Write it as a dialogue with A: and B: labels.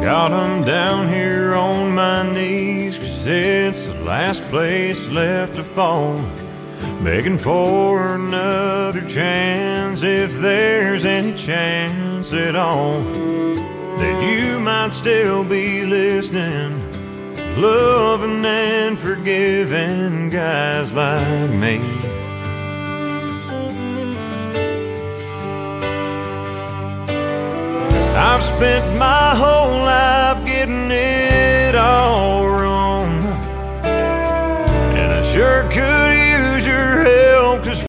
A: Got 'em down here on my knees, 'cause it's the last place left to fall. Begging for another chance, if there's any chance at all, that you might still be listening, loving and forgiving guys like me. I've spent my whole life getting